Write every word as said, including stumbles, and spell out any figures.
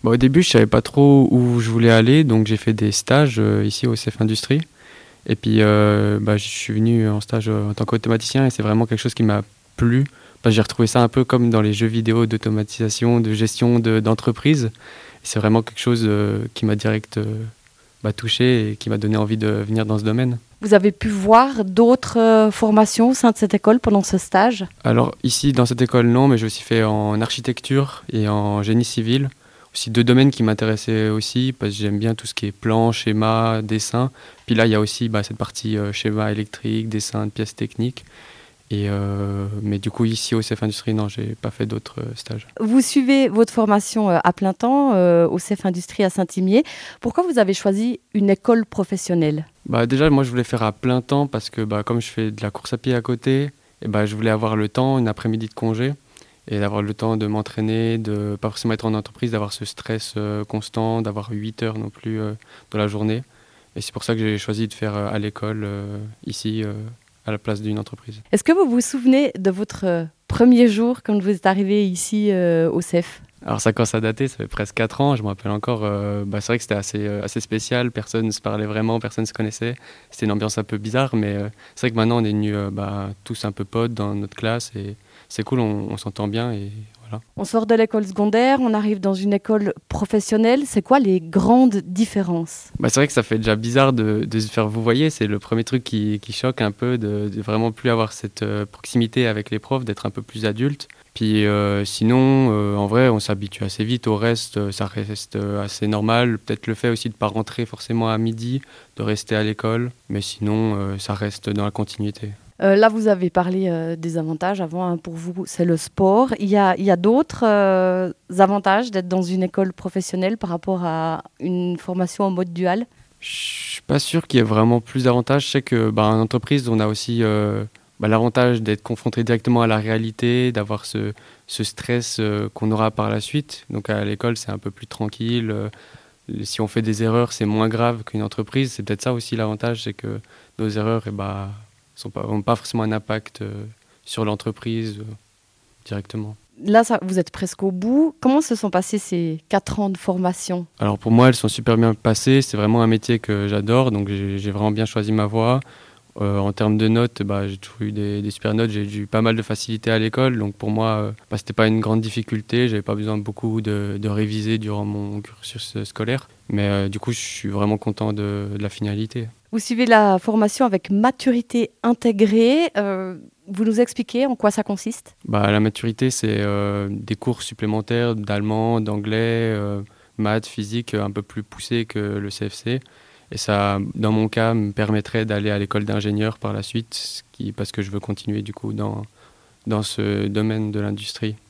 Bah, au début, je savais pas trop où je voulais aller, donc j'ai fait des stages euh, ici au C F Industrie. Et puis, euh, bah, je suis venu en stage euh, en tant qu'automaticien et c'est vraiment quelque chose qui m'a plu. Bah, j'ai retrouvé ça un peu comme dans les jeux vidéo d'automatisation, de gestion de, d'entreprise. Et c'est vraiment quelque chose euh, qui m'a direct euh, bah, touché et qui m'a donné envie de venir dans ce domaine. Vous avez pu voir d'autres euh, formations au sein de cette école pendant ce stage? Alors ici, dans cette école, non, mais j'ai aussi fait en architecture et en génie civil. Aussi deux domaines qui m'intéressaient aussi, parce que j'aime bien tout ce qui est plan, schéma, dessin. Puis là, il y a aussi bah, cette partie euh, schéma électrique, dessin de pièces techniques. Et euh, mais du coup, ici au C F Industrie, non, j'ai pas fait d'autres euh, stages. Vous suivez votre formation euh, à plein temps euh, au C E F Industrie à Saint-Imier. Pourquoi vous avez choisi une école professionnelle? Bah, déjà, moi, je voulais faire à plein temps parce que bah, comme je fais de la course à pied à côté, et bah, je voulais avoir le temps, une après-midi de congé, et d'avoir le temps de m'entraîner, de pas forcément être en entreprise, d'avoir ce stress euh, constant, d'avoir huit heures non plus euh, dans la journée. Et c'est pour ça que j'ai choisi de faire euh, à l'école, euh, ici, euh, à la place d'une entreprise. Est-ce que vous vous souvenez de votre euh, premier jour quand vous êtes arrivé ici euh, au C E F? Alors ça commence à dater, ça fait presque quatre ans, je me rappelle encore, euh, bah, c'est vrai que c'était assez, euh, assez spécial, personne ne se parlait vraiment, personne ne se connaissait, c'était une ambiance un peu bizarre, mais euh, c'est vrai que maintenant on est devenus euh, bah, tous un peu potes dans notre classe et c'est cool, on, on s'entend bien et voilà. On sort de l'école secondaire, on arrive dans une école professionnelle. C'est quoi les grandes différences? Bah, c'est vrai que ça fait déjà bizarre de, de se faire vous voyez, c'est le premier truc qui, qui choque un peu, de, de vraiment plus avoir cette euh, proximité avec les profs, d'être un peu plus adulte. Puis euh, sinon, euh, en vrai, on s'habitue assez vite au reste, euh, ça reste euh, assez normal. Peut-être le fait aussi de ne pas rentrer forcément à midi, de rester à l'école, mais sinon, euh, ça reste dans la continuité. Euh, là, vous avez parlé euh, des avantages avant, hein, pour vous, c'est le sport. Il y a, il y a d'autres euh, avantages d'être dans une école professionnelle par rapport à une formation en mode dual? Je suis pas sûr qu'il y ait vraiment plus d'avantages. Je sais que bah, en entreprise, on a aussi euh, bah, l'avantage d'être confronté directement à la réalité, d'avoir ce, ce stress euh, qu'on aura par la suite. Donc à l'école, c'est un peu plus tranquille. Euh, si on fait des erreurs, c'est moins grave qu'une entreprise. C'est peut-être ça aussi l'avantage, c'est que nos erreurs eh bah, sont pas, ont pas forcément un impact euh, sur l'entreprise euh, directement. Là, ça, vous êtes presque au bout. Comment se sont passés ces quatre ans de formation? Alors pour moi, elles sont super bien passées. C'est vraiment un métier que j'adore, donc j'ai j'ai vraiment bien choisi ma voie. Euh, en termes de notes, bah, j'ai toujours eu des, des super notes. J'ai eu pas mal de facilité à l'école, donc pour moi, euh, bah, c'était pas une grande difficulté. J'avais pas besoin de beaucoup de, de réviser durant mon cursus scolaire. Mais euh, du coup, je suis vraiment content de, de la finalité. Vous suivez la formation avec maturité intégrée. Euh, vous nous expliquez en quoi ça consiste? Bah, la maturité, c'est euh, des cours supplémentaires d'allemand, d'anglais, euh, maths, physique, un peu plus poussés que le C F C. Et ça, dans mon cas, me permettrait d'aller à l'école d'ingénieur par la suite, ce qui, parce que je veux continuer du coup dans, dans ce domaine de l'industrie.